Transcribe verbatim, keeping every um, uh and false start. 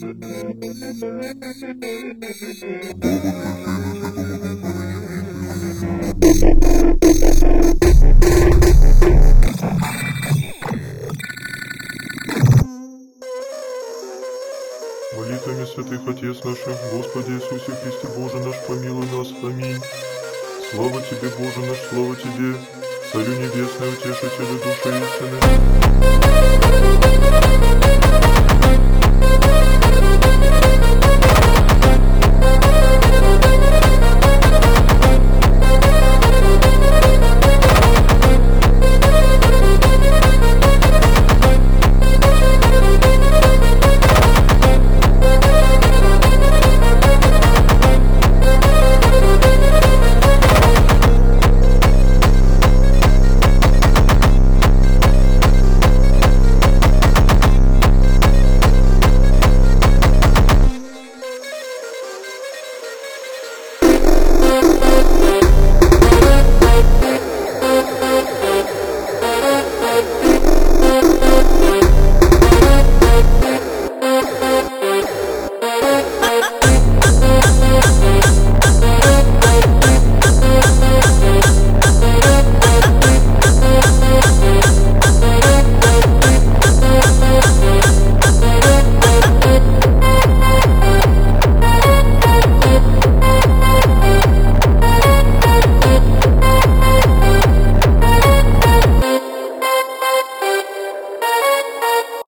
Молитвами святых Отец наших, Господи Иисусе Христе, Боже наш, помилуй нас. Аминь. Слава Тебе, Боже наш, слава Тебе, Царю Небесный, Утешителю души истины.